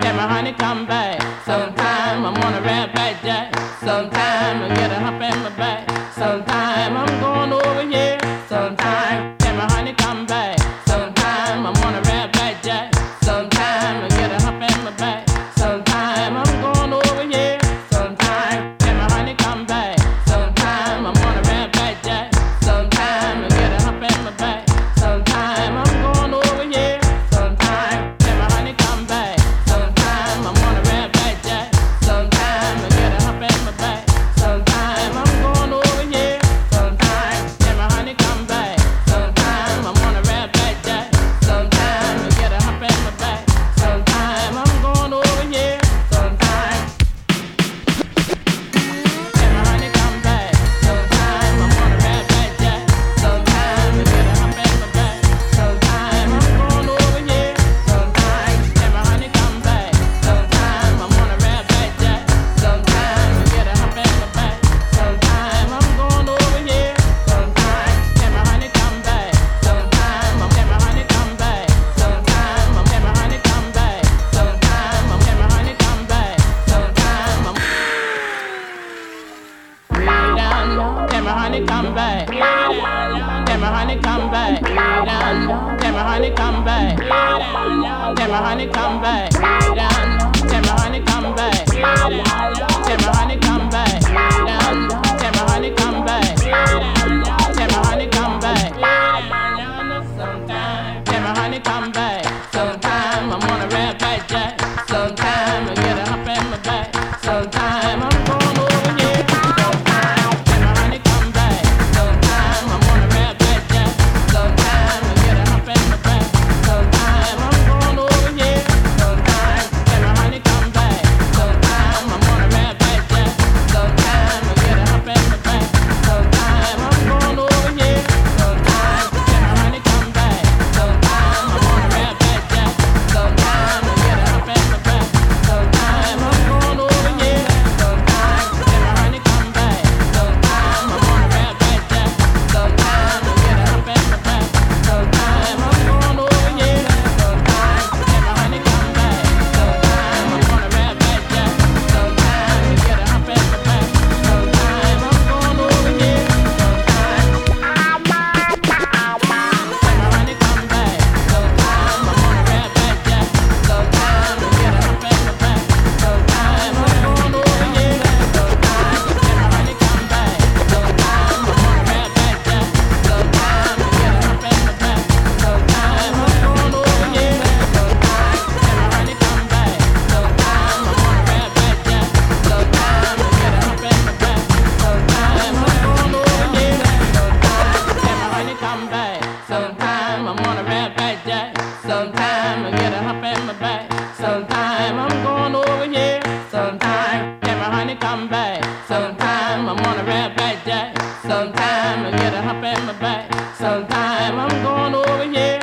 my honey come back. Sometime I'm on a red back jack. Sometime I get a hump in my back. Sometime I'm going over here. Sometime can my honey come back. Sometime I'm on a red back jack. Sometime I get a hump in my back. Sometime I'm going over here. Sometime can my honey come back. Sometime I'm on a red back jack. Sometime I get a hump in my back. Sometime I'm going over here. Sometime can my honey come back. Sometime I'm on a red back jack. Sometime I get a hump in my back. Sometime I'm going over here. Sometime can my honey come back. Sometime I'm on a red back jack. Sometime I get a hump in my back. Sometime I'm going over here. Sometime can my honey come back. Sometime I'm on a red back jack. Sometime I get a hump in my back. Sometime I'm going over here. Sometime can my honey come back. Sometime I'm on a red back jack. Sometime I get a hump in my back. Sometime I'm going over here. Sometime can my honey come back. Sometime I'm can my honey come back. Sometime I'm can my honey come back. Sometime I'm can my honey come back. Sometime I'm way down low. Can my honey come back? Can my honey come back? Down low. Can my honey come back? Can my honey come back? Down low. Can my honey come back? Can my honey come back? Down low. Can my honey come back? Can my honey come back? Sometime can my honey come back? Sometime I'm on a red back jack. Sometime I get a hump in my back. Sometime I'm going over here. Sometime can my honey come back? Sometime I'm on a red back jack. Sometime I get a hump in my back. Sometime I'm going over here. Sometime can my honey come back? Sometime I'm on a red back jack. Sometime I get a hump in my back. Sometime I'm going over here. Sometime can my honey come back? Sometime I'm on a red back jack. Sometime I get a hump in my back. Sometime I'm going over here. Sometime can my honey come back? Sometime I'm on a red back jack. Sometime I get a hump in my back. Sometime I'm going over here. Sometime can my honey come back? Sometime I'm on a red back jack. Sometime I get a hump in my back. Sometime I'm going over here. Sometime can my honey come back? Sometime I'm on a red back jack. Sometime I get a hump in my back. Sometime I'm going over here. Sometime can my honey come back? Sometime I'm on a red back jack. Sometime I get a hump in my back. Sometime I'm going over here. Sometime can my honey come back? Sometime I'm on a red back jack. Sometime I get a hump in my back. Sometime I'm going over here. Sometime can my honey come back? Sometime I'm on a red back jack. Sometime I get a hump in my back. Sometime I'm going over here. Sometime can my honey come back? Sometime I'm on a red back jack. Sometime I get a hump in my back. Sometime I'm going over here.